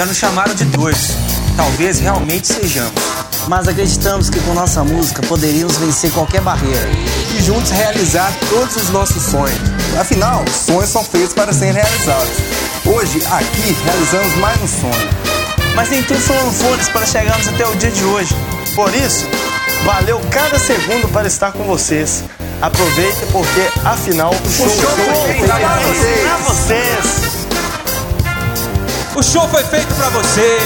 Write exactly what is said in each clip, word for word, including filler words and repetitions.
Já nos chamaram de doidos. Talvez realmente sejamos. Mas acreditamos que com nossa música poderíamos vencer qualquer barreira e juntos realizar todos os nossos sonhos. Afinal, sonhos são feitos para serem realizados. Hoje, aqui, realizamos mais um sonho. Mas nem tudo foram flores para chegarmos até o dia de hoje. Por isso, valeu cada segundo para estar com vocês. Aproveitem porque, afinal, o show, o show foi feito para vocês. Pra vocês. O show foi feito para vocês.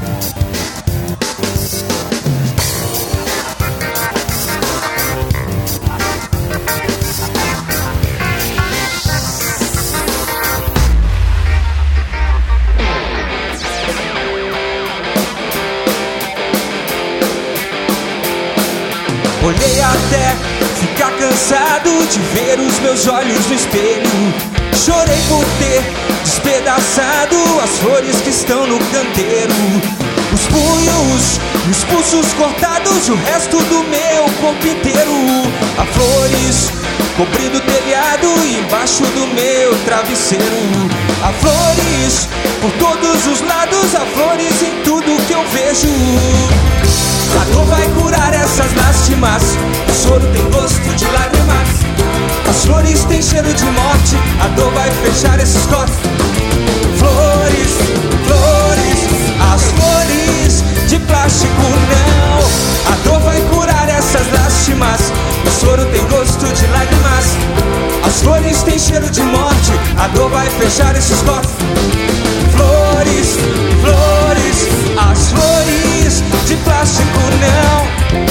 Olhei até ficar cansado de ver os meus olhos no espelho. Chorei por ter despedaçado as flores que estão no canteiro. Os punhos e os pulsos cortados, o resto do meu corpo inteiro. Há flores cobrindo o telhado e embaixo do meu travesseiro. Há flores por todos os lados, há flores em tudo que eu vejo. A dor vai curar essas lástimas, o choro tem gosto de lágrimas. As flores têm cheiro de morte, a dor vai fechar esses cortes. Flores, flores, as flores de plástico não. A dor vai curar essas lástimas, o choro tem gosto de lágrimas. As flores têm cheiro de morte, a dor vai fechar esses cortes. Flores, flores, as flores de plástico não.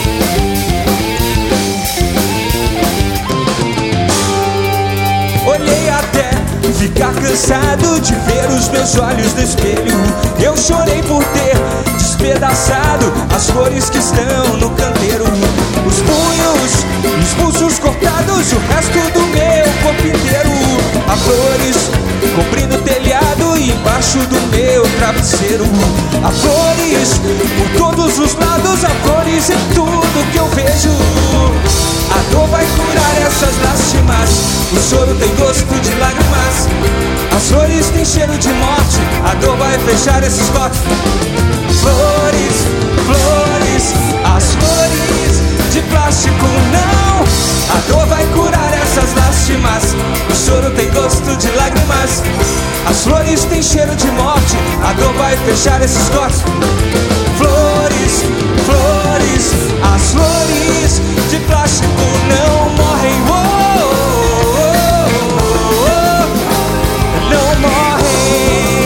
Olhei até ficar cansado de ver os meus olhos no espelho. Eu chorei por ter despedaçado as flores que estão no canteiro. Os punhos, os pulsos cortados, o resto do meu corpo inteiro. Há flores cobrindo o telhado e embaixo do meu travesseiro. Há flores por todos os lados, há flores em tudo que eu vejo. A dor vai curar essas lástimas, o choro tem gosto de lágrimas. As flores têm cheiro de morte, a dor vai fechar esses cortes. Flores, flores, as flores de plástico não. A dor vai curar essas lástimas, o choro tem gosto de lágrimas. As flores têm cheiro de morte, a dor vai fechar esses cortes. Flores, flores, as flores de plástico não morrem. Oh, oh, oh, oh, não morrem.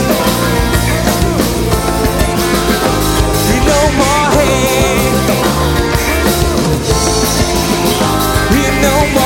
E não morrem. E não morrem.